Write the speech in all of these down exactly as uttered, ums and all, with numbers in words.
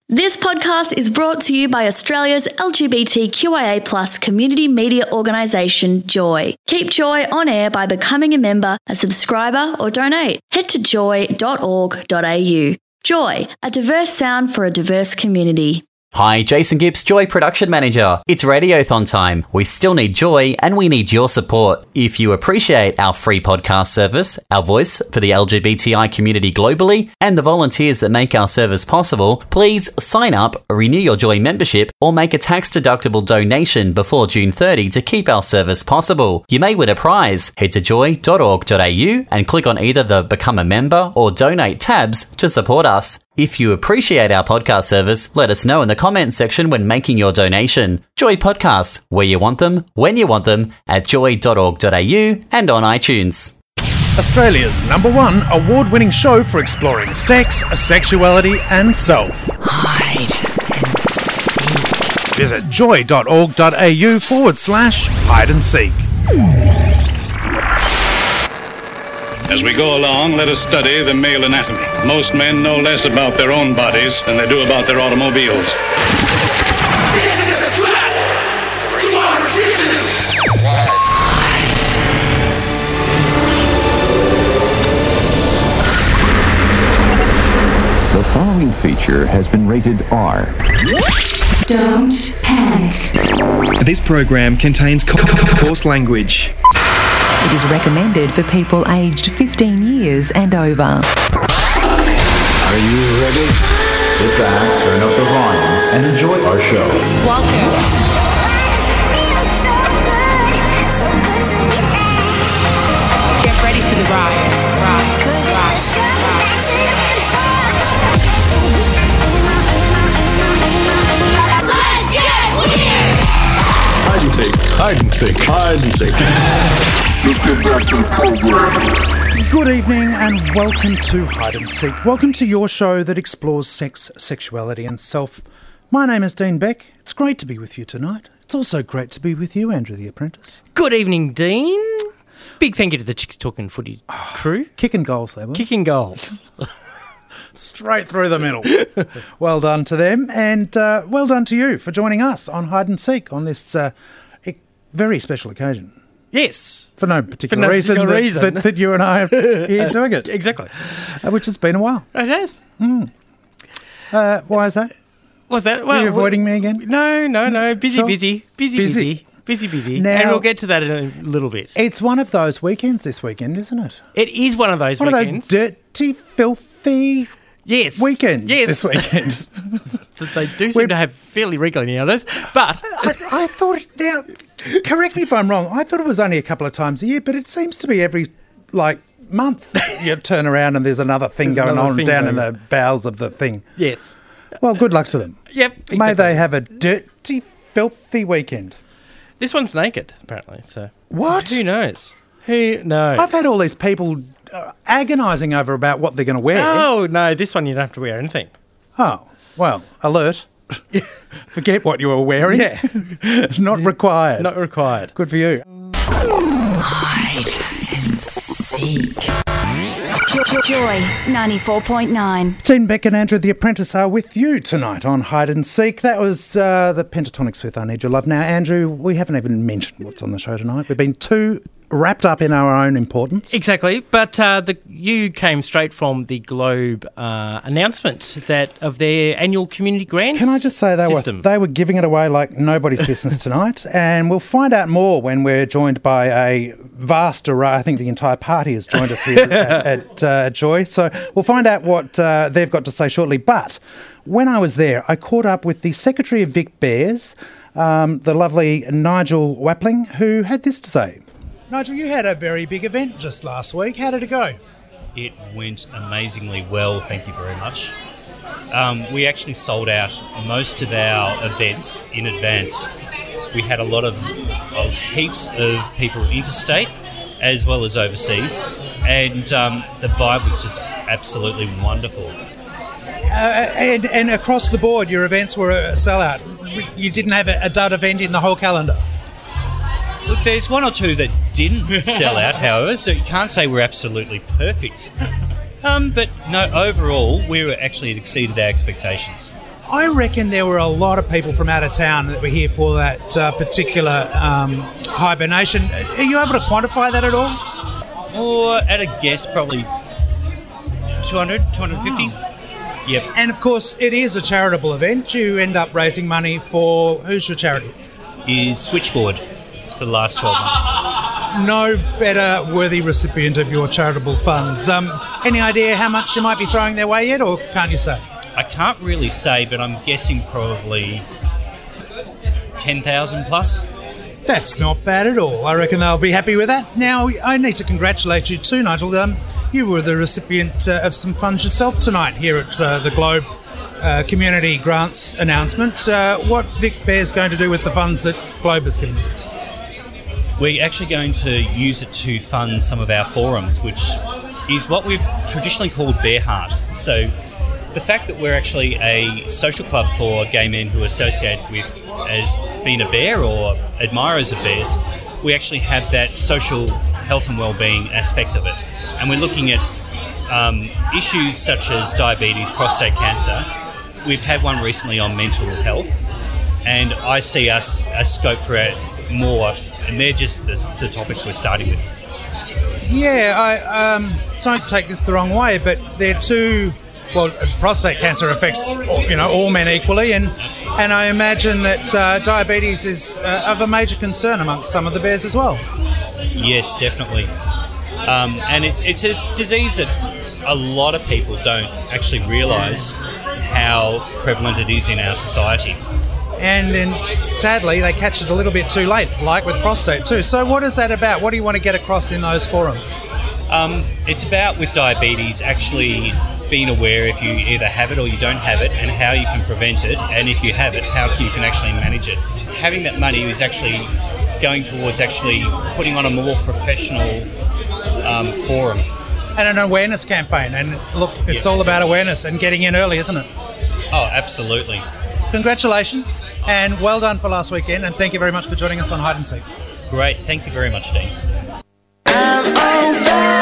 This podcast is brought to you by Australia's L G B T Q I A plus community media organisation, Joy. Keep Joy on air by becoming a member, a subscriber or donate. Head to joy dot org dot a u. Joy, a diverse sound for a diverse community. Hi, Jason Gibbs, Joy Production Manager. It's Radiothon time. We still need Joy and we need your support. If you appreciate our free podcast service, our voice for the L G B T I community globally, and the volunteers that make our service possible, please sign up, renew your Joy membership, or make a tax-deductible donation before June thirtieth to keep our service possible. You may win a prize. Head to joy dot org dot a u and click on either the Become a Member or Donate tabs to support us. If you appreciate our podcast service, let us know in the comments section when making your donation. Joy Podcasts, where you want them, when you want them, at joy dot org dot a u and on iTunes. Australia's number one award-winning show for exploring sex, sexuality and self. Hide and seek. Visit joy dot org dot a u forward slash hide and seek. As we go along, let us study the male anatomy. Most men know less about their own bodies than they do about their automobiles. This is a trap! Tomorrow, The following feature has been rated R. Don't panic. This program contains co- co- coarse language. It is recommended for people aged fifteen years and over. Are you ready? Sit back, turn up the volume, and enjoy our show. Welcome. Get ready for the ride. Ride. Ride. Ride. Let's get weird! Hide and seek. Hide and seek. Hide and seek. Let's get back to the program. Good evening and welcome to Hide and Seek. Welcome to your show that explores sex, sexuality and self. My name is Dean Beck. It's great to be with you tonight. It's also great to be with you, Andrew the Apprentice. Good evening, Dean. Big thank you to the Chicks Talking Footy crew. Kicking goals, they were. Kicking goals. Straight through the middle. Well done to them and uh, well done to you for joining us on Hide and Seek on this uh, e- very special occasion. Yes. For no particular, For no reason, particular that, reason. That, that you and I are here doing it. Exactly. Uh, which has been a while. It has. Mm. Uh, why is that? What's that? Well, are you avoiding me again? No, no, no. Busy, Sure. busy, busy, Busy. busy, busy, busy. Now- And we'll get to that in a little bit. It's one of those weekends this weekend, isn't it? It is one of those One weekends. of those dirty, filthy yes. weekends Yes. this weekend. They do seem We're- to have fairly regularly nowadays. But I, I thought, now, correct me if I'm wrong, I thought it was only a couple of times a year, but it seems to be every, like, month you turn around and there's another thing There's going another on thing down going in the bowels of the thing. yes. Well, good luck to them. Yep. Exactly. May they have a dirty, filthy weekend. This one's naked, apparently. So What? Who knows? Who knows? I've had all these people uh, agonising over about what they're going to wear. Oh, no, this one you don't have to wear anything. Oh, well, alert. Forget what you were wearing. Yeah. Not required. Not required. Good for you. Hide and seek. Joy ninety-four point nine. Dean Beck and Andrew the Apprentice are with you tonight on Hide and Seek. That was uh, the Pentatonics with I Need Your Love. Now, Andrew, we haven't even mentioned what's on the show tonight. We've been too wrapped up in our own importance. Exactly, but uh, the you came straight from the Globe uh, announcement that of their annual community grants. Can I just say they system. were they were giving it away like nobody's business tonight, and we'll find out more when we're joined by a vast array. I think the entire party has joined us here at, at uh, Joy, so we'll find out what uh, they've got to say shortly. But when I was there, I caught up with the Secretary of Vic Bears, um, the lovely Nigel Wappling, who had this to say. Nigel, you had a very big event just last week. How did it go? It went amazingly well, thank you very much. Um, we actually sold out most of our events in advance. We had a lot of, of heaps of people interstate as well as overseas, and um, the vibe was just absolutely wonderful. Uh, and, and across the board, your events were a sellout. You didn't have a, a dud event in the whole calendar. Look, there's one or two that didn't sell out, however, so you can't say we're absolutely perfect. Um, but no, overall, we were actually exceeded our expectations. I reckon there were a lot of people from out of town that were here for that uh, particular um, hibernation. Are you able to quantify that at all? Or at a guess, probably two hundred, two hundred fifty. Oh. Yep. And of course, it is a charitable event. You end up raising money for, who's your charity? Is Switchboard for the last twelve months. No better worthy recipient of your charitable funds. Um, any idea how much you might be throwing their way yet, or can't you say? I can't really say, but I'm guessing probably ten thousand plus. That's not bad at all. I reckon they'll be happy with that. Now, I need to congratulate you too, Nigel. Um, you were the recipient uh, of some funds yourself tonight here at uh, the Globe uh, Community Grants announcement. Uh, what's Vic Bears going to do with the funds that Globe has given you? We're actually going to use it to fund some of our forums, which is what we've traditionally called Bear Heart. So the fact that we're actually a social club for gay men who associate with as being a bear or admirers of bears, we actually have that social health and well-being aspect of it. And we're looking at um, issues such as diabetes, prostate cancer. We've had one recently on mental health, and I see us a scope for it more. And they're just the, the topics we're starting with. Yeah, I um, don't take this the wrong way, but they're two. Well, prostate cancer affects all, you know all men equally, and and I imagine that uh, diabetes is uh, of a major concern amongst some of the bears as well. Yes, definitely. Um, and it's it's a disease that a lot of people don't actually realise how prevalent it is in our society. And then, sadly, they catch it a little bit too late, like with prostate too. So what is that about? What do you want to get across in those forums? Um, it's about, with diabetes, actually being aware if you either have it or you don't have it, and how you can prevent it, and if you have it, how you can actually manage it. Having that money is actually going towards actually putting on a more professional um, forum. And an awareness campaign. And look, it's yeah, all about awareness and getting in early, isn't it? Oh, absolutely. Congratulations, and well done for last weekend, and thank you very much for joining us on Hide and Seek. Great, thank you very much, Dean. I'm on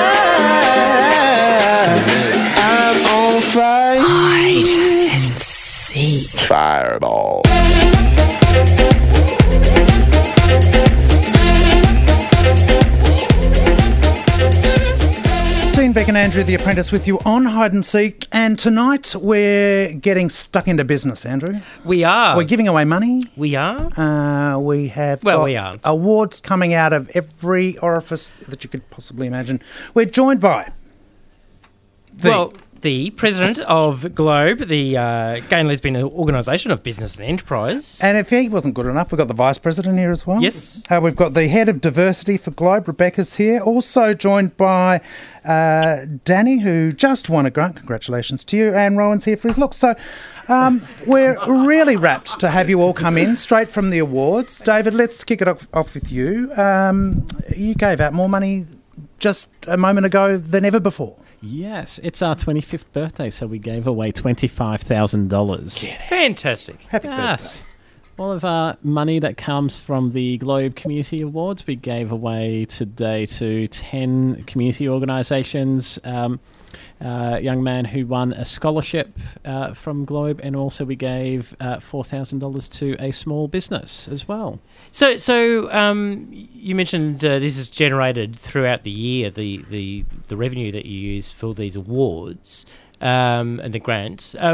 fire. I'm on fire. Hide and seek. Fireball. Dean, Beck and Andrew, the apprentice, with you on Hide and Seek. And tonight we're getting stuck into business, Andrew. We are. We're giving away money. We are. Uh, we have well, got we aren't. awards coming out of every orifice that you could possibly imagine. We're joined by the... Well, the president of Globe, the uh, Gay and Lesbian Organisation of Business and Enterprise. And if he wasn't good enough, we've got the vice president here as well. Yes. Uh, we've got the head of diversity for Globe, Rebecca's here. Also joined by uh, Danny, who just won a grant. Congratulations to you. And Rowan's here for his look. So um, we're really rapt to have you all come in straight from the awards. David, let's kick it off, off with you. Um, you gave out more money just a moment ago than ever before. Yes, it's our twenty-fifth birthday, so we gave away twenty-five thousand dollars. Fantastic. Happy yes. birthday. All of our money that comes from the Globe Community Awards, we gave away today to ten community organisations. Um, uh, young man who won a scholarship uh, from Globe, and also we gave uh, four thousand dollars to a small business as well. So, so um, you mentioned uh, this is generated throughout the year, the, the, the revenue that you use for these awards um, and the grants. Uh,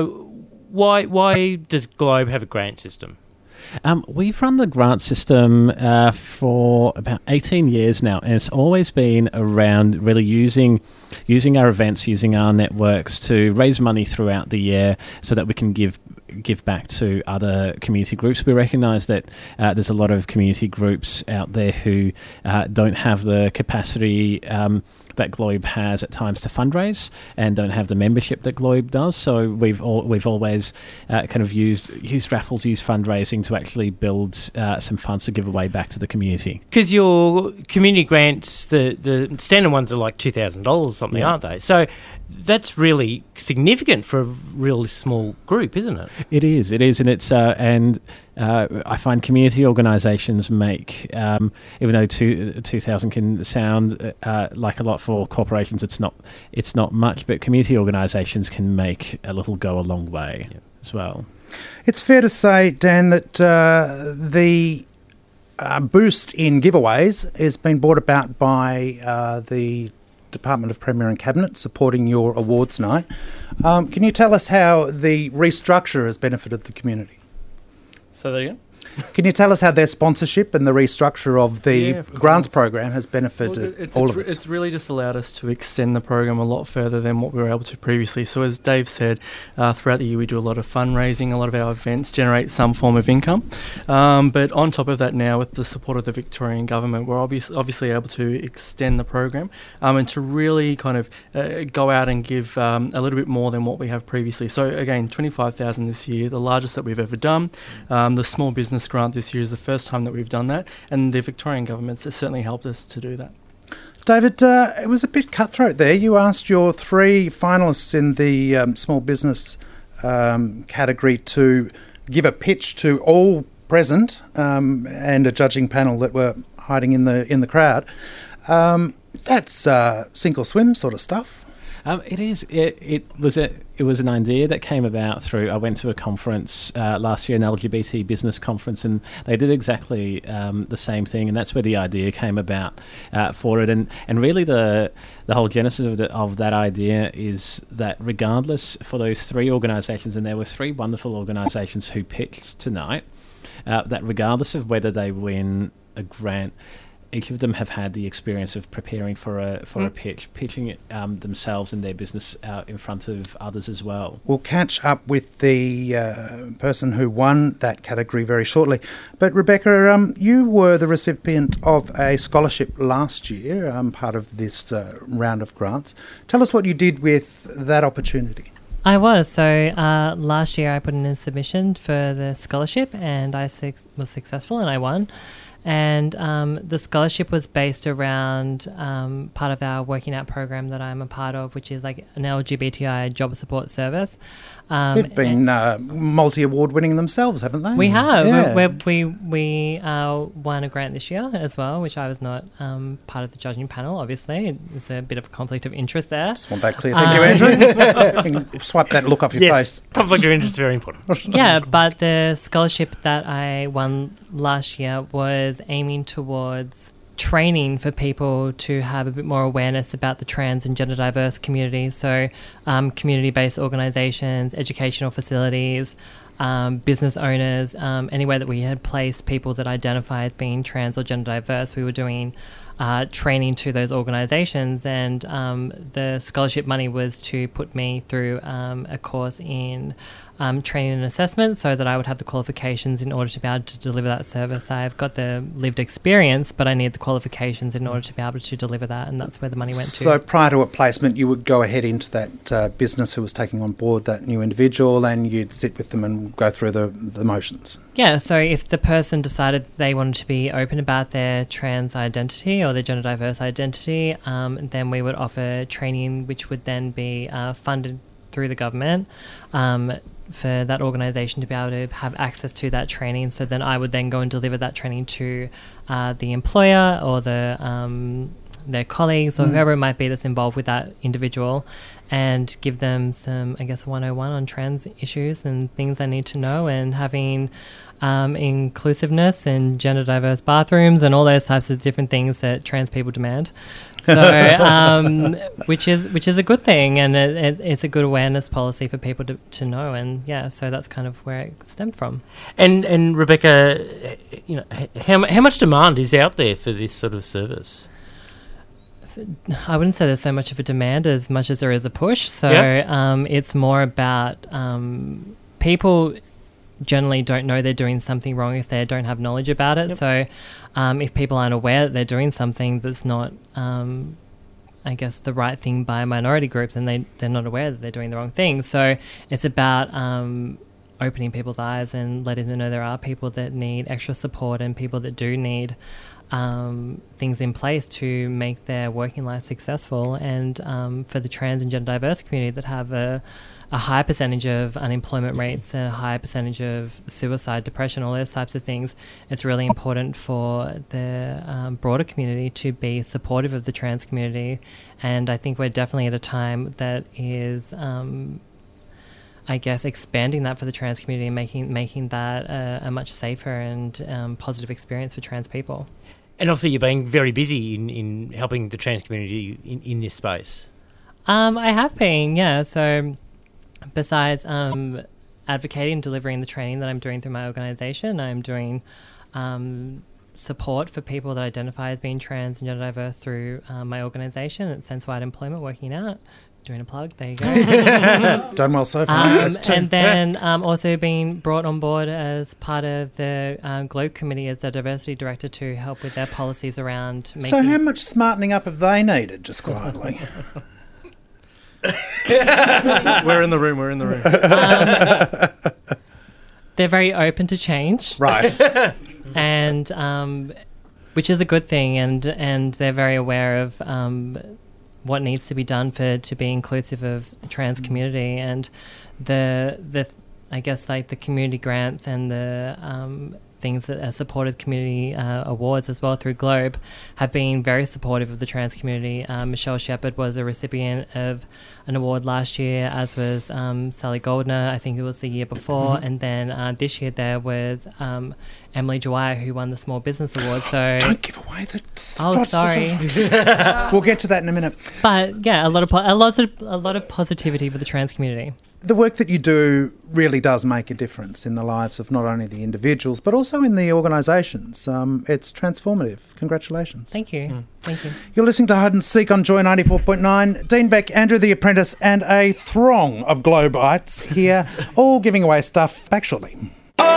why why does Globe have a grant system? Um, we've run the grant system uh, for about eighteen years now, and it's always been around really using using our events, using our networks to raise money throughout the year so that we can give give back to other community groups. We recognise that uh, there's a lot of community groups out there who uh, don't have the capacity um, that Globe has at times to fundraise, and don't have the membership that Globe does. So we've all, we've always uh, kind of used used raffles, used fundraising to actually build uh, some funds to give away back to the community. Because your community grants, the the standard ones are like two thousand dollars or something, yeah. aren't they? So that's really significant for a really small group, isn't it? It is, it is, and it's uh, and uh, I find community organisations make, um, even though two two thousand can sound uh, like a lot for corporations, it's not it's not much, but community organisations can make a little go a long way yeah. as well. It's fair to say, Dan, that uh, the uh, boost in giveaways has been brought about by uh, the Department of Premier and Cabinet supporting your awards night. Um, can you tell us how the restructure has benefited the community? So there you go. Can you tell us how their sponsorship and the restructure of the Yeah, of grants program has benefited Well, it's, all it's, of us? It's really just allowed us to extend the program a lot further than what we were able to previously. So as Dave said, uh, throughout the year we do a lot of fundraising, a lot of our events generate some form of income. Um, but on top of that now, with the support of the Victorian Government, we're obvious, obviously able to extend the program um, and to really kind of uh, go out and give um, a little bit more than what we have previously. So again, twenty-five thousand this year, the largest that we've ever done. Um, the small business grant this year is the first time that we've done that, and the Victorian government has certainly helped us to do that. David, uh, it was a bit cutthroat there. You asked your three finalists in the um, small business um, category to give a pitch to all present um, and a judging panel that were hiding in the in the crowd. Um, that's uh, sink or swim sort of stuff. Um, it is. It, it was a. It was an idea that came about through. I went to a conference uh, last year, an L G B T business conference, and they did exactly um, the same thing. And that's where the idea came about uh, for it. And and really, the the whole genesis of, the, of that idea is that regardless for those three organisations, and there were three wonderful organisations who pitched tonight, uh, that regardless of whether they win a grant, each of them have had the experience of preparing for a for mm. a pitch, pitching it um, themselves and their business out in front of others as well. We'll catch up with the uh, person who won that category very shortly. But Rebecca, um, you were the recipient of a scholarship last year, um, part of this uh, round of grants. Tell us what you did with that opportunity. I was. So uh, last year I put in a submission for the scholarship and I su- was successful and I won. And um, the scholarship was based around um, part of our Working Out program that I'm a part of, which is like an L G B T I job support service. Um, They've been uh, multi-award winning themselves, haven't they? We have. Yeah. We we we uh, won a grant this year as well, which I was not um, part of the judging panel. Obviously, there's a bit of a conflict of interest there. Just want that clear. Thank um, you, Andrew. Swipe that look off your yes, face. Conflict of interest is very important. Yeah, but the scholarship that I won last year was aiming towards training for people to have a bit more awareness about the trans and gender diverse community. So um, community-based organisations, educational facilities, um, business owners, um, anywhere that we had placed people that identify as being trans or gender diverse, we were doing uh, training to those organisations. And um, the scholarship money was to put me through um, a course in Um, training and assessment so that I would have the qualifications in order to be able to deliver that service. I've got the lived experience, but I need the qualifications in order to be able to deliver that, and that's where the money went to. So prior to a placement, you would go ahead into that uh, business who was taking on board that new individual and you'd sit with them and go through the, the motions? Yeah, so if the person decided they wanted to be open about their trans identity or their gender diverse identity, um, then we would offer training which would then be uh, funded through the government um, for that organisation to be able to have access to that training. So then I would then go and deliver that training to uh, the employer or the um, their colleagues or mm. whoever it might be that's involved with that individual, and give them some, I guess, one oh one on trans issues and things they need to know, and having um, inclusiveness and gender diverse bathrooms and all those types of different things that trans people demand. So, um, which is which is a good thing, and it, it, it's a good awareness policy for people to, to know, and yeah, so that's kind of where it stemmed from. And and Rebecca, you know, how how much demand is out there for this sort of service? I wouldn't say there's so much of a demand as much as there is a push. So yep. um, it's more about um, people generally don't know they're doing something wrong if they don't have knowledge about it. Yep. So um, if people aren't aware that they're doing something that's not, um, I guess, the right thing by a minority group, then they, they're not aware that they're doing the wrong thing. So it's about um, opening people's eyes and letting them know there are people that need extra support and people that do need um, things in place to make their working life successful. And um, for the trans and gender diverse community that have a a high percentage of unemployment rates and a high percentage of suicide, depression, all those types of things, it's really important for the um, broader community to be supportive of the trans community. And I think we're definitely at a time that is, um, I guess, expanding that for the trans community and making making that a, a much safer and um, positive experience for trans people. And obviously you're being very busy in, in helping the trans community in, in this space. Um, I have been, yeah. So besides um, advocating and delivering the training that I'm doing through my organisation, I'm doing um, support for people that identify as being trans and gender diverse through um, my organisation. It's Sense-Wide Employment, working out. Doing a plug, there you go. Done well so far. Um, That's two. and then um, also being brought on board as part of the um, Globe Committee as the diversity director to help with their policies around making... So how much smartening up have they needed, just quietly? We're in the room, we're in the room. Um, they're very open to change. Right. and um, which is a good thing, and, and they're very aware of... Um, what needs to be done for to be inclusive of the trans community, and the the I guess like the community grants and the um, things that are supported community uh, awards as well through Globe have been very supportive of the trans community. Um, Michelle Shepherd was a recipient of an award last year, as was um, Sally Goldner, I think it was the year before, Mm-hmm. and then uh, this year there was um, Emily Dwyer, who won the Small Business Award. So don't give away the... Oh, sorry. We'll get to that in a minute. But yeah, a lot of po- a lot of a lot of positivity for the trans community. The work that you do really does make a difference in the lives of not only the individuals but also in the organisations. Um, it's transformative. Congratulations. Thank you. Mm. Thank you. You're listening to Hide and Seek on Joy ninety-four point nine. Dean Beck, Andrew the Apprentice and a throng of Globites here, all giving away stuff back shortly.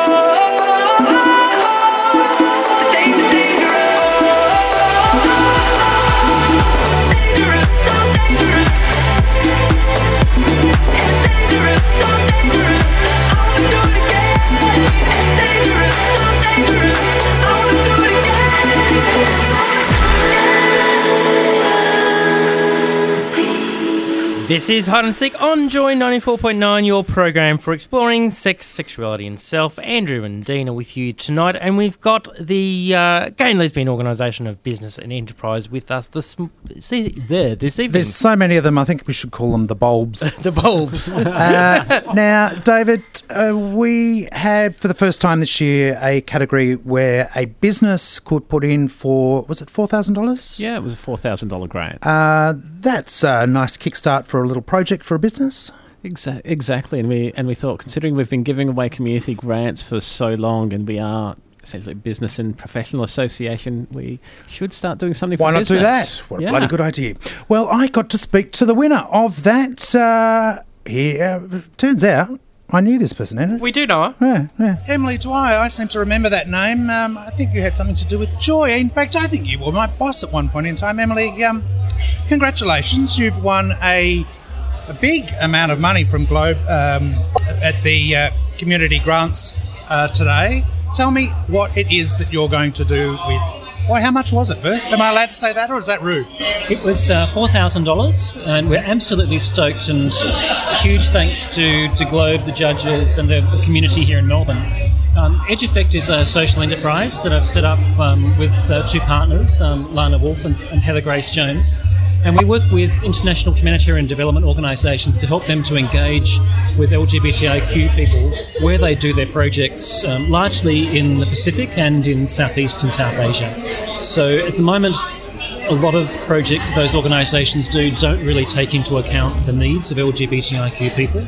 This is Hide and Seek on Joy ninety-four point nine, your program for exploring sex, sexuality and self. Andrew and Dean are with you tonight, and we've got the uh, Gay and Lesbian Organisation of Business and Enterprise with us this, see, there, this evening. There's so many of them, I think we should call them the bulbs. The bulbs. uh, now, David, uh, we had for the first time this year a category where a business could put in for, was it four thousand dollars? Yeah, it was a four thousand dollars grant. Uh, that's a nice kickstart for a little project for a business. Exa- exactly, and we and we thought, considering we've been giving away community grants for so long, and we are essentially a business and professional association, we should start doing something. Why for not business. do that? What a yeah. bloody good idea! Well, I got to speak to the winner of that. Uh, here, uh, turns out I knew this person, Andrew. We do know her. Yeah, yeah. Emily Dwyer, I seem to remember that name. Um, I think you had something to do with Joy. In fact, I think you were my boss at one point in time. Emily, um, congratulations. You've won a, a big amount of money from Globe um, at the uh, community grants uh, today. Tell me what it is that you're going to do with... Well, how much was it first? Am I allowed to say that, or is that rude? It was uh, four thousand dollars, and we're absolutely stoked, and huge thanks to, to Globe, the judges, and the, the community here in Melbourne. Um, Edge Effect is a social enterprise that I've set up um, with uh, two partners, um, Lana Wolf and, and Heather Grace Jones. And we work with international humanitarian development organisations to help them to engage with L G B T I Q people where they do their projects, um, largely in the Pacific and in Southeast and South Asia. So at the moment, a lot of projects that those organisations do don't really take into account the needs of L G B T I Q people.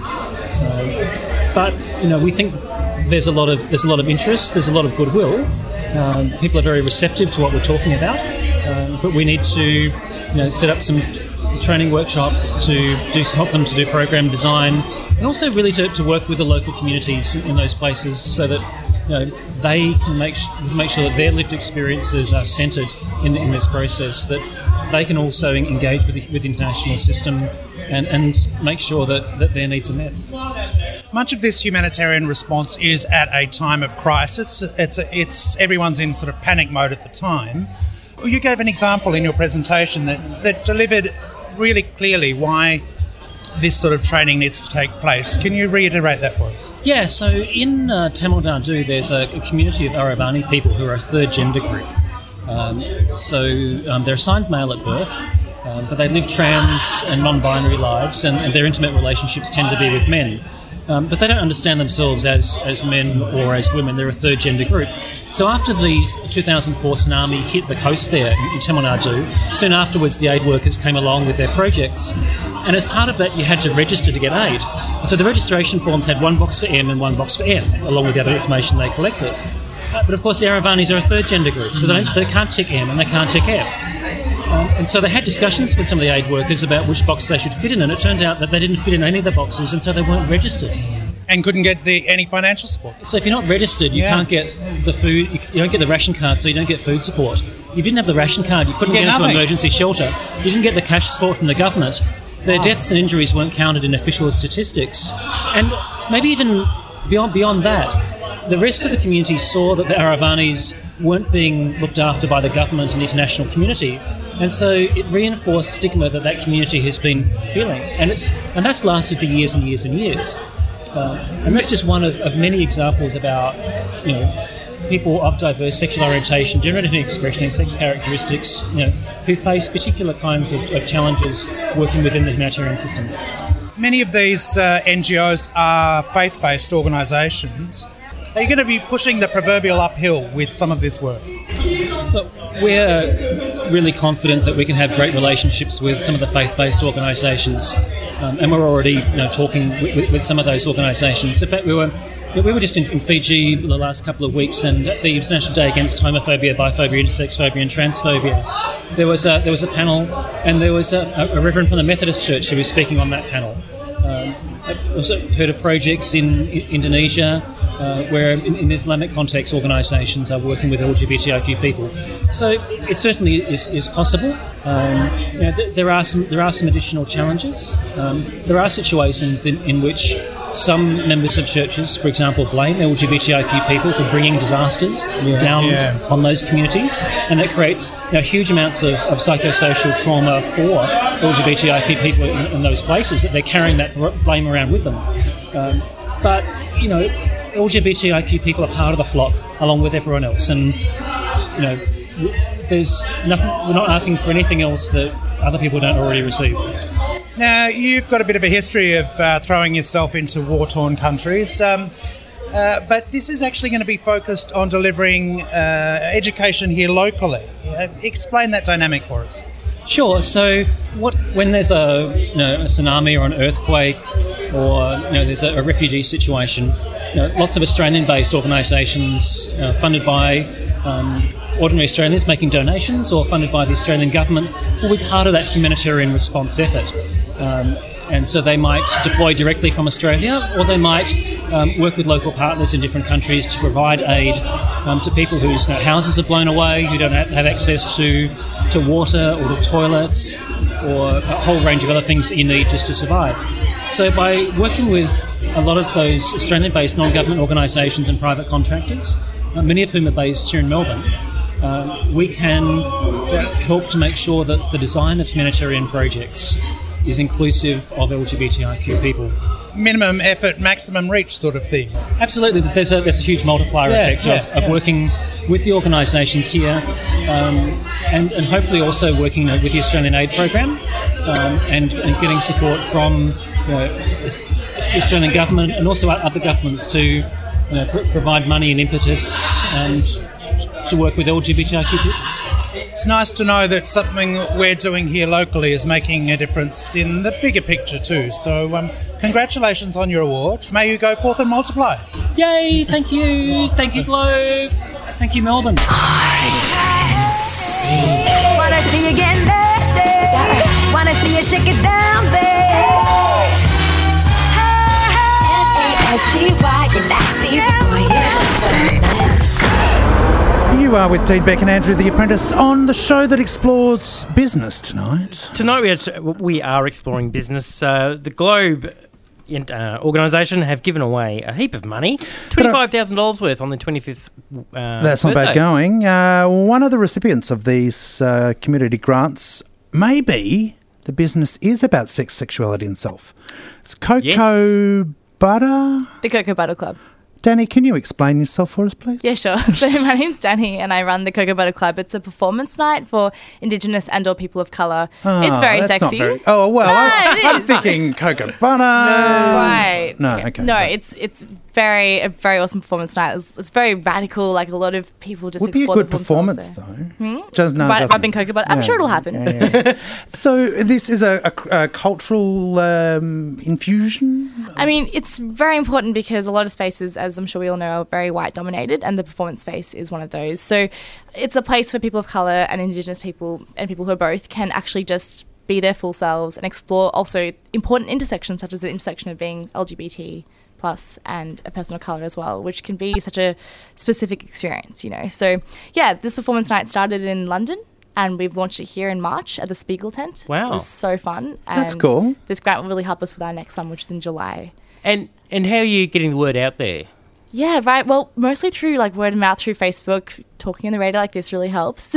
Uh, but you know, we think there's a lot of there's a lot of interest, there's a lot of goodwill. Um, people are very receptive to what we're talking about, um, but we need to you know, set up some training workshops to do help them to do program design, and also really to, to work with the local communities in those places so that you know they can make make sure that their lived experiences are centred in, in this process, that they can also engage with the, with the international system and, and make sure that, that their needs are met. Much of this humanitarian response is at a time of crisis. It's it's everyone's in sort of panic mode at the time. You gave an example in your presentation that, that delivered really clearly why this sort of training needs to take place. Can you reiterate that for us? Yeah, so in uh, Tamil Nadu, there's a, a community of Aravani people who are a third gender group. Um, so um, they're assigned male at birth, um, but they live trans and non-binary lives, and, and their intimate relationships tend to be with men. um, but they don't understand themselves as, as men or as women. They're a third gender group. So after the two thousand four tsunami hit the coast there in, in Tamil Nadu, soon afterwards the aid workers came along with their projects. And as part of that, you had to register to get aid. So the registration forms had one box for M and one box for F, along with the other information they collected. Uh, but of course, the Aravanis are a third gender group, so they, don't, they can't tick M and they can't tick F. Um, and so they had discussions with some of the aid workers about which box they should fit in, and it turned out that they didn't fit in any of the boxes, and so they weren't registered. And couldn't get the any financial support. So if you're not registered, you yeah. can't get the food, you, you don't get the ration card, so you don't get food support. If you didn't have the ration card, you couldn't you get, get into nothing. an emergency shelter. You didn't get the cash support from the government. Their wow. deaths and injuries weren't counted in official statistics. And maybe even beyond beyond that, the rest of the community saw that the Aravanis weren't being looked after by the government and the international community, and so it reinforced stigma that that community has been feeling, and it's and that's lasted for years and years and years. Uh, and that's just one of, of many examples about, you know, people of diverse sexual orientation, gender identity expression and sex characteristics, you know, who face particular kinds of, of challenges working within the humanitarian system. Many of these uh, N G Os are faith-based organisations. Are you going to be pushing the proverbial uphill with some of this work? Look, we're really confident that we can have great relationships with some of the faith-based organisations, um, and we're already, you know, talking with, with some of those organisations. In fact, we were we were just in, in Fiji the last couple of weeks, and at the International Day Against Homophobia, Biphobia, Intersex Phobia and Transphobia, there was a, there was a panel, and there was a, a reverend from the Methodist Church who was speaking on that panel. Um, I've also heard of projects in, in Indonesia, Uh, where in, in Islamic context organisations are working with L G B T I Q people. So it certainly is, is possible. Um, you know, th- there are some there are some additional challenges. Um, there are situations in, in which some members of churches, for example, blame L G B T I Q people for bringing disasters yeah, down yeah. on those communities, and that creates, you know, huge amounts of, of psychosocial trauma for L G B T I Q people in, in those places, that they're carrying that blame around with them. Um, but, you know, L G B T I Q people are part of the flock along with everyone else, and, you know, there's nothing, we're not asking for anything else that other people don't already receive. Now, you've got a bit of a history of uh, throwing yourself into war-torn countries, um, uh, but this is actually going to be focused on delivering uh, education here locally. Uh, explain that dynamic for us. Sure. So, what when there's a, you know, a tsunami or an earthquake, or, you know, there's a, a refugee situation, you know, lots of Australian-based organisations uh, funded by um, ordinary Australians making donations, or funded by the Australian government, will be part of that humanitarian response effort. Um, and so they might deploy directly from Australia, or they might um, work with local partners in different countries to provide aid um, to people whose uh, houses are blown away, who don't have access to, to water or to toilets, or a whole range of other things that you need just to survive. So by working with a lot of those Australian-based non-government organisations and private contractors, uh, many of whom are based here in Melbourne, uh, we can uh, help to make sure that the design of humanitarian projects is inclusive of L G B T I Q people. Minimum effort, maximum reach sort of thing. Absolutely. There's a, there's a huge multiplier yeah, effect yeah, of, of yeah. working with the organisations here, um, and, and hopefully also working, you know, with the Australian Aid Program, um, and, and getting support from, you know, the Australian government and also other governments to, you know, pr- provide money and impetus and to work with L G B T I Q people. It's nice to know that something we're doing here locally is making a difference in the bigger picture too. So um, congratulations on your award. May you go forth and multiply. Yay, thank you. Thank you, Globe. Thank you, Melbourne. Wanna see you get nasty. Wanna see you shake it down, babe. N A S T Y, you nasty boy, yeah. You are with Dean Beck and Andrew the Apprentice on the show that explores business tonight. Tonight we are, we are exploring business. Uh, the Globe uh, organisation have given away a heap of money, twenty-five thousand dollars worth on the twenty-fifth uh, That's not birthday. bad going. Uh, one of the recipients of these uh, community grants, maybe the business is about sex, sexuality and self. It's Cocoa Yes. Butter. The Cocoa Butter Club. Danny, can you explain yourself for us, please? Yeah, sure. So my name's Danny and I run the Cocoa Butter Club. It's a performance night for Indigenous and or people of colour. Oh, it's very that's sexy. Not very, oh, well, No, I, it I'm is. thinking cocoa butter. Right. No, okay. No, right. it's it's very a very awesome performance night. It's, it's very radical. Like a lot of people just Would be a explore good the performance, themselves though. there. Hmm? Just no, it Rub- doesn't. rubbing cocoa butter. I'm Yeah, sure it'll happen. yeah, yeah. So this is a, a, a cultural um, infusion? I mean, it's very important because a lot of spaces, as I'm sure we all know, are very white dominated, and the performance space is one of those. So it's a place where people of colour and Indigenous people and people who are both can actually just be their full selves and explore also important intersections, such as the intersection of being L G B T plus and a person of colour as well, which can be such a specific experience, you know. So yeah, this performance night started in London. And we've launched it here in March at the Spiegel tent. Wow. It was so fun. That's and cool. This grant will really help us with our next one, which is in July. And and how are you getting the word out there? Yeah, right. Well, mostly through like word of mouth through Facebook. Talking on the radio like this really helps.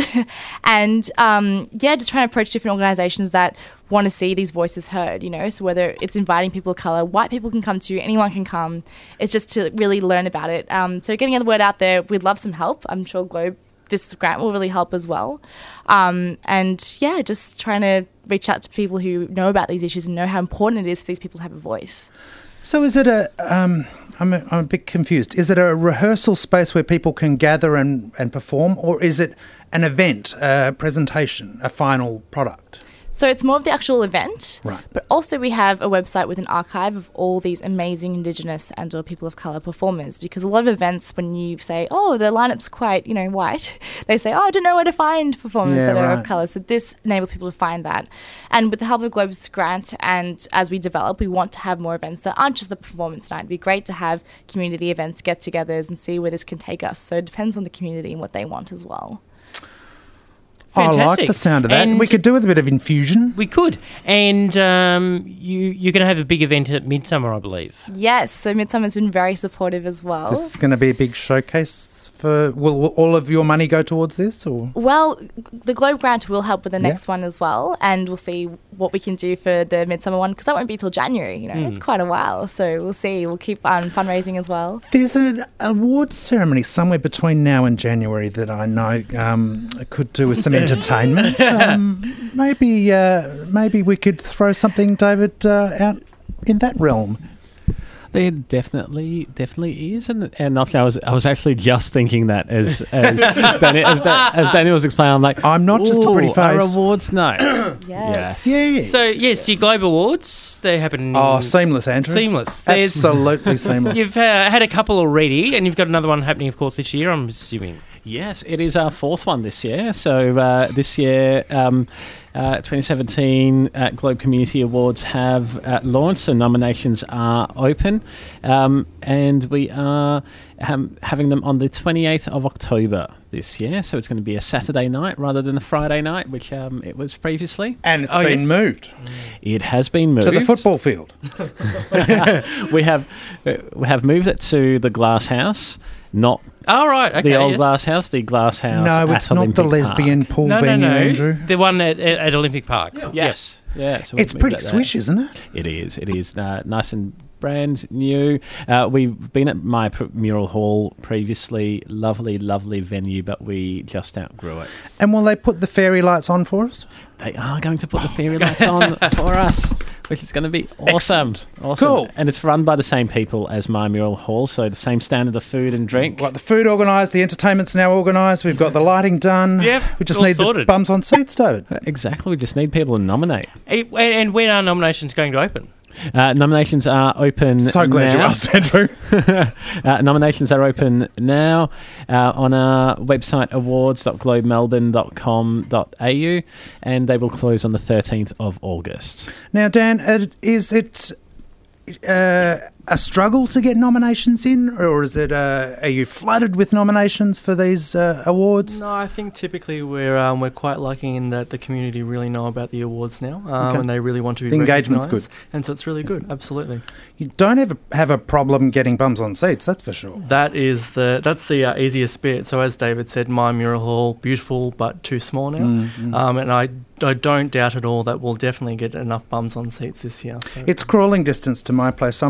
and um, yeah, just trying to approach different organisations that want to see these voices heard, you know. So whether it's inviting people of colour, white people can come too, anyone can come. It's just to really learn about it. Um, so getting the word out there, we'd love some help. I'm sure Globe, this grant will really help as well. Um, and yeah, just trying to reach out to people who know about these issues and know how important it is for these people to have a voice. So is it a... Um, I'm, a, I'm a bit confused. Is it a rehearsal space where people can gather and, and perform, or is it an event, a presentation, a final product? So it's more of the actual event, right. But also we have a website with an archive of all these amazing Indigenous and or people of colour performers, because a lot of events, when you say, oh, the lineup's quite, you know, white, they say, oh, I don't know where to find performers Yeah, that are right. of colour. So this enables people to find that. And with the help of Globe's grant, and as we develop, we want to have more events that aren't just the performance night. It'd be great to have community events, get-togethers, and see where this can take us. So it depends on the community and what they want as well. Fantastic. I like the sound of that. And we could do with a bit of infusion. We could. And um, you, you're going to have a big event at Midsummer, I believe. Yes, so Midsummer's been very supportive as well. This is going to be a big showcase for... Will, will all of your money go towards this? Or Well, the Globe Grant will help with the Yeah. next one as well, and we'll see what we can do for the Midsummer one, because that won't be till January, you know, Mm. it's quite a while, so we'll see. We'll keep um, fundraising as well. There's an awards ceremony somewhere between now and January that I know um, could do with some entertainment. Um, maybe, uh, maybe we could throw something, David, uh, out in that realm. There definitely, definitely is, and and I was I was actually just thinking that as as Danny, as, da- as Danny was explaining, I'm like, I'm not just a pretty "Ooh, our face." awards night. Yes. Yeah. So, yes, your Globe Awards, they happen... Oh, seamless, Andrew. Seamless. Absolutely seamless. You've uh, had a couple already, and you've got another one happening, of course, this year, I'm assuming. Yes, it is our fourth one this year. So uh, this year, um, uh, twenty seventeen uh, Globe Community Awards have uh, launched, so nominations are open, um, and we are um, having them on the twenty-eighth of October this year. So it's going to be a Saturday night rather than a Friday night, which um, it was previously. And it's Oh, been yes. moved It has been moved to the football field. we have uh, we have moved it to the Glass House, not Oh, right, okay. the old yes. Glass House, the Glass House. No, at it's not Olympic the lesbian Park. pool No, no, venue, no. Andrew. The one at, at, at Olympic Park. Yes. Yeah, so we've It's moved pretty it there. swish, isn't it? It is. It is uh, nice and brand new. Uh, we've been at my pr- mural hall previously. Lovely, lovely venue, but we just outgrew it. And will they put the fairy lights on for us? They are going to put the fairy lights on for us, which is going to be awesome. Awesome. Cool. And it's run by the same people as my mural hall, so the same standard of food and drink. Right, the food organised, the entertainment's now organised, we've got the lighting done. Yep, We just all need sorted. the bums on seats, David. Exactly. We just need people to nominate. Hey, And and when are nominations going to open? Uh, nominations are open So glad you now. asked, Andrew. uh, nominations are open now uh, on our website awards dot globe melbourne dot com dot a u, and they will close on the thirteenth of August. Now, Dan, uh, is it uh, a struggle to get nominations in, or is it? Uh, are you flooded with nominations for these uh, awards? No, I think typically we're um, we're quite lucky in that the community really know about the awards now, um, Okay. and they really want to be The engagement's recognised. good. And so it's really good. Absolutely. You don't ever have a problem getting bums on seats, that's for sure. That is the that's the uh, easiest bit. So as David said, my mural hall, beautiful but too small now, Mm, mm. Um, and I I don't doubt at all that we'll definitely get enough bums on seats this year. So. It's crawling distance to my place, so I'm happy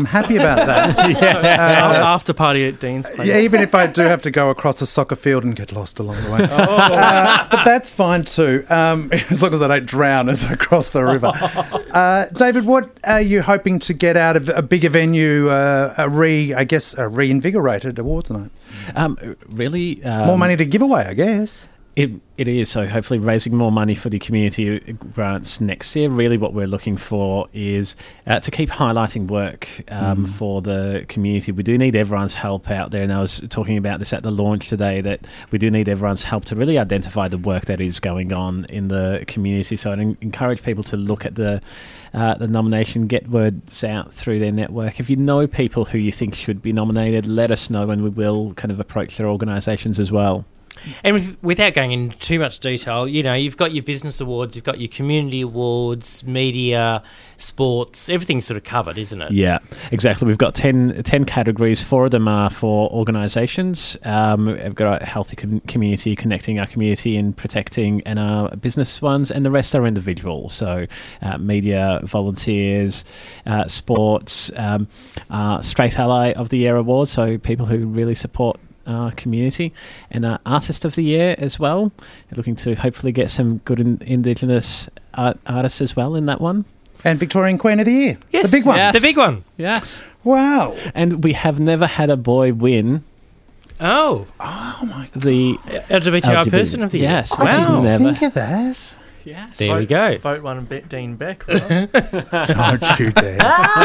about that. yeah. Uh, After party at Dean's place. Yeah, even if I do have to go across a soccer field and get lost along the way. oh. uh, but that's fine too, um, as long as I don't drown as I cross the river. Uh, David, what are you hoping to get out of a bigger venue, uh, a re, I guess, a reinvigorated awards night? Um, really, um, more money to give away, I guess. It it is, so hopefully raising more money for the community grants next year. Really what we're looking for is uh, to keep highlighting work um, mm. for the community. We do need everyone's help out there, and I was talking about this at the launch today, that we do need everyone's help to really identify the work that is going on in the community. So I'd en- encourage people to look at the uh, the nomination, get words out through their network. If you know people who you think should be nominated, let us know, and we will kind of approach their organisations as well. And with, without going into too much detail, you know, you've got your business awards, you've got your community awards, media, sports, everything's sort of covered, isn't it? Yeah, exactly. We've got ten, ten categories. Four of them are for organisations. Um, we've got a healthy com- community, connecting our community and protecting, and our business ones, and the rest are individual. So uh, media, volunteers, uh, sports, um, uh, Straight Ally of the Year award, so people who really support our community, and uh, Artist of the Year as well. We're looking to hopefully get some good in- Indigenous art- artists as well in that one. And Victorian Queen of the Year. Yes, the big one. Yes. The big one. Yes. Wow. And we have never had a boy win. Oh. Oh my God. The L G B T I L G B T person of the year. Yes. I wow. didn't never. think of that. Yes. There vote, we go. Vote one Be- Dean Beck, right? Don't you dare.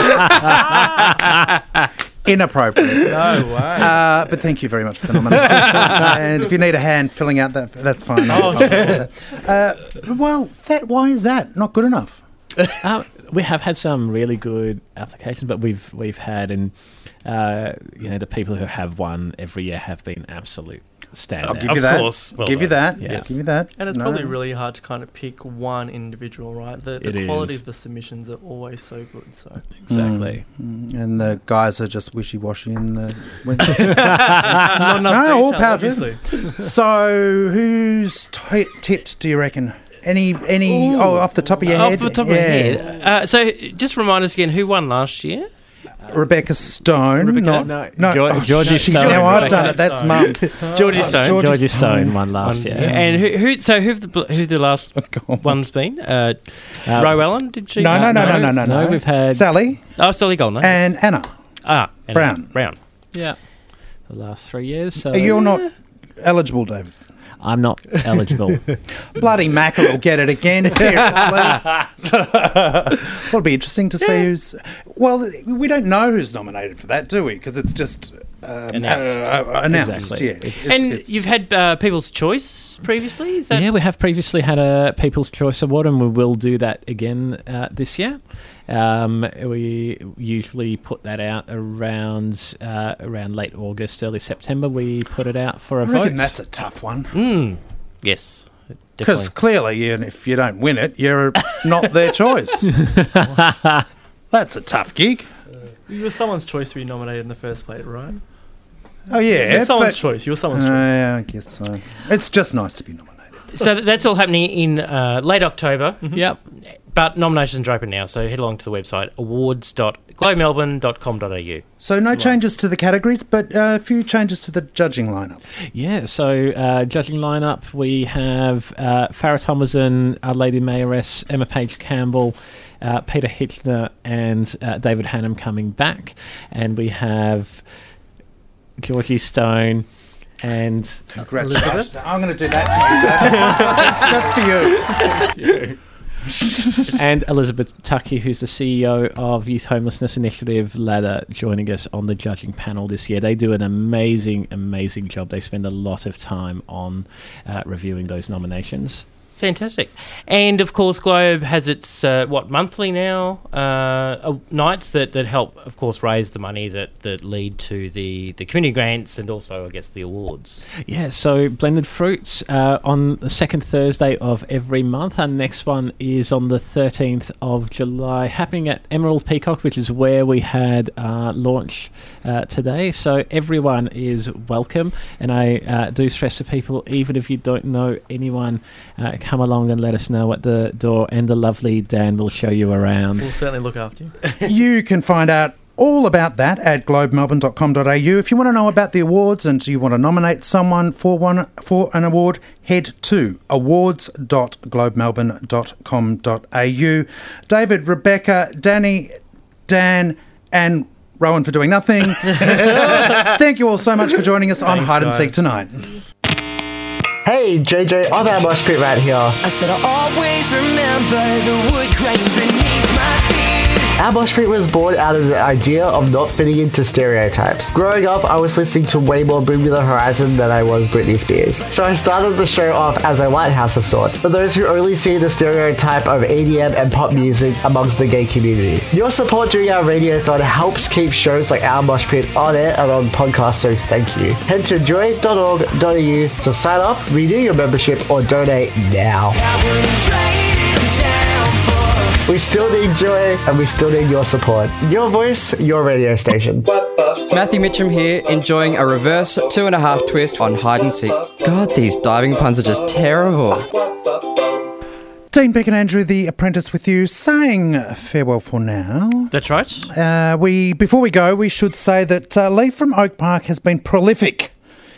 Inappropriate. No way. Uh, but thank you very much for the nomination. And if you need a hand filling out that, that's fine. Oh, sure. uh, well, that, why is that not good enough? uh, we have had some really good applications, but we've we've had, and uh, you know, the people who have won every year have been absolute standouts. I'll give you Of that. course. Well give you done. that. Yes. Give you that. And it's No. probably really hard to kind of pick one individual, right? The, the It quality is. of the submissions are always so good. So Exactly. Mm, and the guys are just wishy-washy in the... not enough no, detail, all power obviously. So, whose t- tips do you reckon? Any, any? Ooh. Oh, off the top of your Off head. the top of Yeah. my head. Uh, so just remind us again, who won last year? Rebecca Stone. Rebecca- not, no, no, Geor- oh, Georgie she's- Stone. Now I've Rebecca done it. That's mum. Georgie Stone. Georgie Georgie Stone. Stone won last One- year. And who, who? So who've the bl- who the last one's been? Uh, Uh, Ro Ellen, did she? No, no, no, no, no, no, no, no, no. we've had- Sally Oh, Sally Goldner. and Anna. ah, and Brown. Brown. Yeah. The last three years. So You're not eligible, David. I'm not eligible. Bloody Mackerel will get it again. Seriously. It'll be interesting to see who's... Well, we don't know who's nominated for that, do we? Because it's just... Um, Announced. Uh, uh, announced, Exactly. yes. It's- It's- And it's- you've had uh, People's Choice previously. Is that? Yeah, we have previously had a People's Choice Award, and we will do that again uh, this year. Um, we usually put that out around uh, around late August, early September. We put it out for a I vote. reckon that's a tough one. Mm. Yes. Because clearly, you- if you don't win it, you're not their choice. That's a tough gig. You were someone's choice to be nominated in the first place, right? Oh, yeah. You're someone's but- choice. You're someone's Uh, choice. yeah, I guess so. It's just nice to be nominated. So th- that's all happening in uh, late October. Yep. But nominations are open now, so head along to the website awards dot glow melbourne dot com dot a u. So no changes to the categories, but uh, a few changes to the judging lineup. Yeah, so uh, judging lineup, we have uh, Farrah Thomason, our Lady Mayoress, Emma Page Campbell, uh, Peter Hitchner, and uh, David Hannam coming back. And we have Georgie Stone and... Congratulations. I'm going to do that for you, Dad. It's just for you. and Elizabeth Tuckey, who's the C E O of Youth Homelessness Initiative Ladder, joining us on the judging panel this year. They do an amazing, amazing job. They spend a lot of time on uh, reviewing those nominations. Fantastic. And, of course, Globe has its, uh, what, monthly now, uh, uh, nights that, that help, of course, raise the money that, that lead to the, the community grants and also, I guess, the awards. Yeah, so Blended Fruits uh, on the second Thursday of every month. Our next one is on the thirteenth of July, happening at Emerald Peacock, which is where we had our launch uh, today. So everyone is welcome. And I uh, do stress to people, even if you don't know anyone, uh, come along and let us know at the door, and the lovely Dan will show you around. We'll certainly look after you. You can find out all about that at globe melbourne dot com dot a u. If you want to know about the awards and you want to nominate someone for one for an award, head to awards dot globe melbourne dot com dot a u. David, Rebecca, Danny, Dan and Rowan for doing nothing. Thank you all so much for joining us on Thanks, Hide and guys. Seek tonight. Hey, J J of our Mosh Pit right here. I said I'll always remember the wood grain beneath my feet. Our Mosh Pit was born out of the idea of not fitting into stereotypes. Growing up, I was listening to way more Bring Me the Horizon than I was Britney Spears. So I started the show off as a lighthouse of sorts, for those who only see the stereotype of E D M and pop music amongst the gay community. Your support during our radiothon helps keep shows like Our Mosh Pit on air and on podcasts, so thank you. Head to joy dot org dot a u to sign up, renew your membership, or donate now. We still need joy, and we still need your support. Your voice, your radio station. Matthew Mitchum here, enjoying a reverse two and a half twist on Hide and Seek. God, these diving puns are just terrible. Dean Beck and Andrew, the apprentice, with you, saying farewell for now. That's right. Uh, we before we go, we should say that uh, Lee from Oak Park has been prolific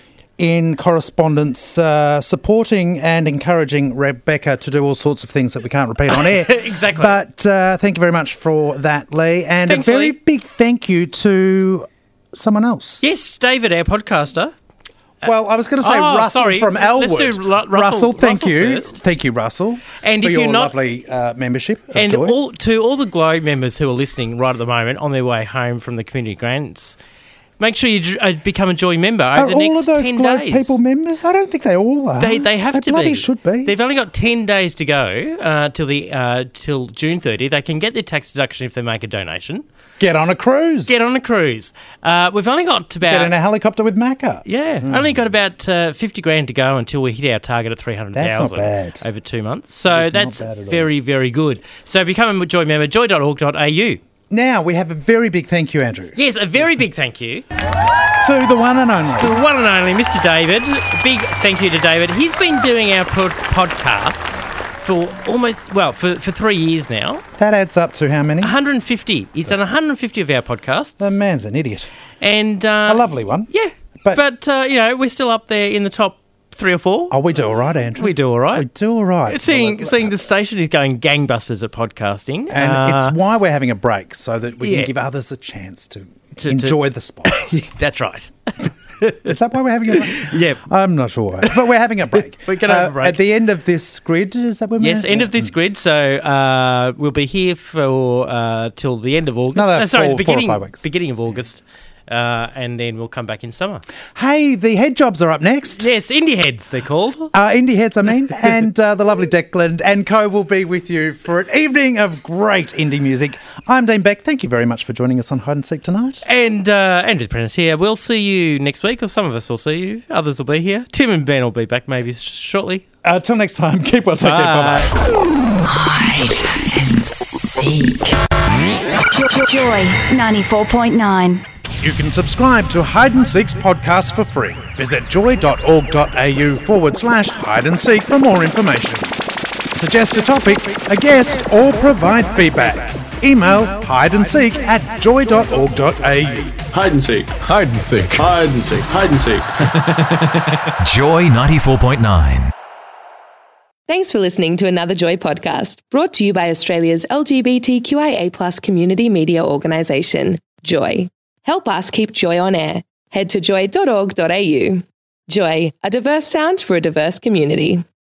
in correspondence, uh, supporting and encouraging Rebecca to do all sorts of things that we can't repeat on air. Exactly. But uh, thank you very much for that, Lee. And Thanks, a very Lee. big thank you to someone else. Yes, David, our podcaster. Well, I was going to say Oh, Russell sorry. from Elwood. Let's do Ru- Russell- thank Russell you. first. Thank you, Russell, And for if your you're not- lovely uh, membership of And Joy. all, to all the Globe members who are listening right at the moment on their way home from the community grants, make sure you uh, become a Joy member over Are the all next of those ten Globe days. people members? I don't think they all are. They they have they to bloody be. should be. They've only got ten days to go uh, till the uh, till June thirtieth. They can get their tax deduction if they make a donation. Get on a cruise. Get on a cruise. Uh, we've only got about Get in a helicopter with Macca. yeah, only got about uh, fifty grand to go until we hit our target of three hundred thousand That's not bad. over two months. So That is not that's bad at all. very very good. So become a Joy member. joy dot org dot a u. Now we have a very big thank you, Andrew, Yes, a very big thank you to the one and only. to the one and only Mister David. Big thank you to David. He's been doing our pod- podcasts for almost, well, for, for three years now. That adds up to how many? one hundred fifty. He's done one hundred fifty of our podcasts. The man's an idiot. And uh, A lovely one. Yeah. But- But, uh, you know, we're still up there in the top three or four. Oh, we do all right, Andrew. We do all right. We do all right. Seeing Well, seeing the station is going gangbusters at podcasting. and Uh, it's why we're having a break, so that we yeah. can give others a chance to, To- to- enjoy the spot. That's right. Is that why we're having a break? Yeah. I'm not sure why. But we're having a break. We're gonna have a break. At the end of this grid, is that when we're Yes, end of this grid. So uh, we'll be here for uh, till the end of August. Another No, sorry, four- the four or beginning, five weeks. beginning of August. Uh, and then we'll come back in summer. Hey, the head jobs are up next. Yes, Indie Heads, they're called. Uh, Indie Heads, I mean, and uh, the lovely Declan and co will be with you for an evening of great indie music. I'm Dean Beck. Thank you very much for joining us on Hide and Seek tonight. And uh, Andrew Prentice here. We'll see you next week, or some of us will see you. Others will be here. Tim and Ben will be back maybe sh- shortly. Until next time, keep well, take care. Bye bye. Hide and seek. Joy ninety-four point nine. You can subscribe to Hide and Seek's podcast for free. Visit joy dot org dot a u forward slash hide and seek for more information. Suggest a topic, a guest, or provide feedback. Email hide and seek at joy dot org dot a u. Hide and seek. Hide and seek. Hide and seek. Hide and seek. Joy ninety-four point nine. Thanks for listening to another Joy podcast, brought to you by Australia's L G B T Q I A plus community media organisation, Joy. Help us keep Joy on air. Head to joy dot org dot a u. Joy, a diverse sound for a diverse community.